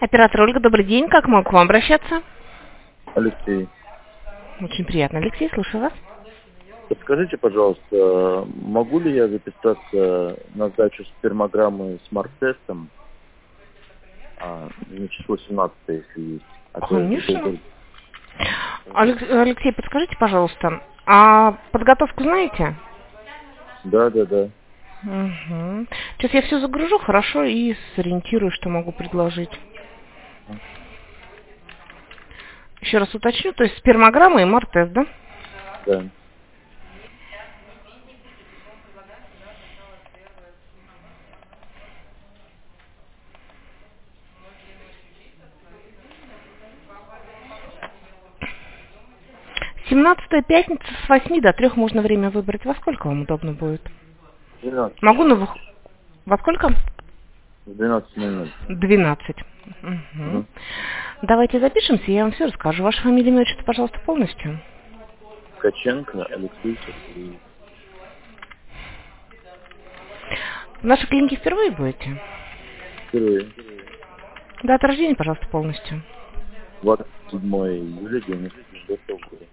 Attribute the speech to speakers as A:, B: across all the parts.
A: Оператор Ольга, добрый день. Как могу к вам обращаться?
B: Алексей,
A: Очень приятно. Алексей, слушаю вас.
B: подскажите, пожалуйста, могу ли я записаться на сдачу спермограммы с марк-тестом на число 17, если есть? А то я
A: Конечно.
B: долго...
A: Алексей, подскажите, пожалуйста, а подготовку знаете?
B: Да.
A: Угу. Сейчас я все загружу, хорошо, и сориентирую, что могу предложить. Еще раз уточню, то есть спермограмма и марк-тест, да?
B: Да.
A: Семнадцатая пятница с 8 до 3 можно время выбрать. Во сколько вам удобно будет?
B: 12.
A: Могу на... Во сколько?
B: В 12:00.
A: 12. Угу.
B: Угу.
A: Давайте запишемся, я вам все расскажу. Ваша фамилия, имя, отчество, пожалуйста, полностью.
B: Ткаченко Алексей Сергеевич.
A: В нашей клинике впервые будете?
B: Впервые.
A: Дата рождения, пожалуйста, полностью.
B: 27 июля 94 года.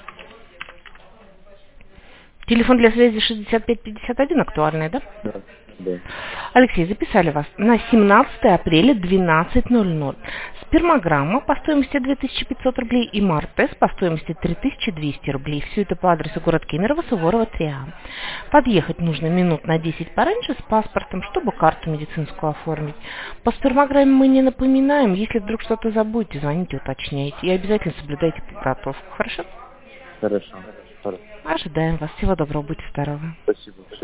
A: Телефон для связи 6551 актуальный, да?
B: Да.
A: Алексей, записали вас на 17 апреля 12:00. Спермограмма по стоимости 2500 рублей и марк-тест по стоимости 3200 рублей. Все это по адресу город Кемерово, Суворова, 3А. Подъехать нужно минут на 10 пораньше с паспортом, чтобы карту медицинскую оформить. По спермограмме мы не напоминаем. Если вдруг что-то забудете, звоните, уточняйте. И обязательно соблюдайте подготовку. Хорошо?
B: Хорошо.
A: Ожидаем вас. Всего доброго. Будьте здоровы.
B: Спасибо.